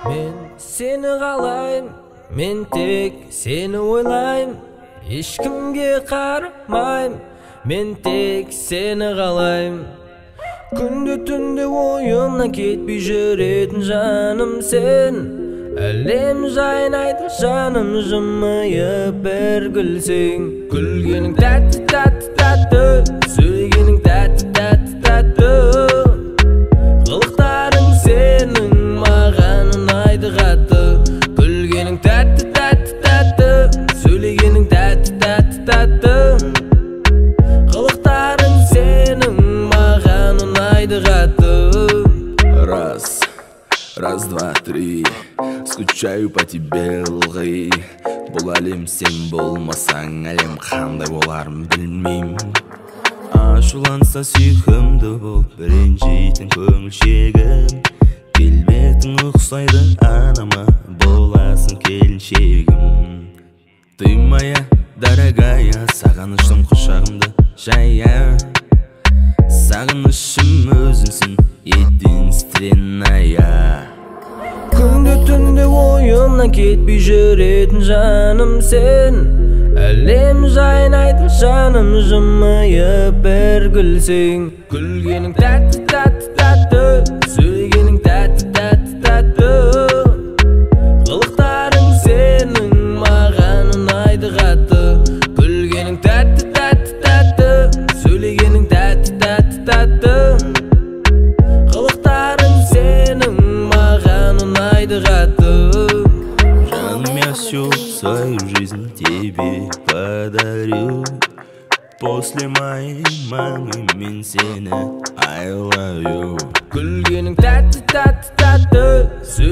Мен сені қалайм, мен тек сені ойлайм, ешкімге қарамайм, мен тек сені қалайм. Күнде түнде ойымнан кетпей жүретін жаным сен, әлем жайнайды жаным жымиып бір күлсең. Күлгенің тәтті тәтті тәтті, сөйлегенің тәтті тәтті тәтті, қылықтарың сенің маған ұнайды қатты. Күлгенің тәтті тәтті тәтті, сөйлегенің тәтті тәтті тәтті, қылықтарың сенің маған ұнайды қатты. Раз, два, три, скучаю по тебе, ылғи. Бұл әлем сен болмасаң, әлем қандай боларын білмеймін. Ашуланса сүйкімді болып ренжитін көңілшегім, келбетің ұқсайды анама, боласың келіншегім. Ты моя дорогая, сағыныштым құшағымды жая, сағынышым өзіңсің, единственная. Күнде түнде ойымнан кетпей жүретін жаным сен, әлем жайнайды жаным жымиып бір күлсең. Күлгенің тәтті тәтті тәтті, сөйлегенің тәтті тәтті тәтті, қылықтарың сенің маған ұнайды қатты. Күлгенің тәтті тәтті тәтті, сөйлегенің тәтті тәтті тәтті, қылықтарың сенің маған ұнайды қатты. Жаным, я всю свою жизнь тебе подарю. После моей мамы мен сені I love you. Күлгенің тәтті тәтті тәтті,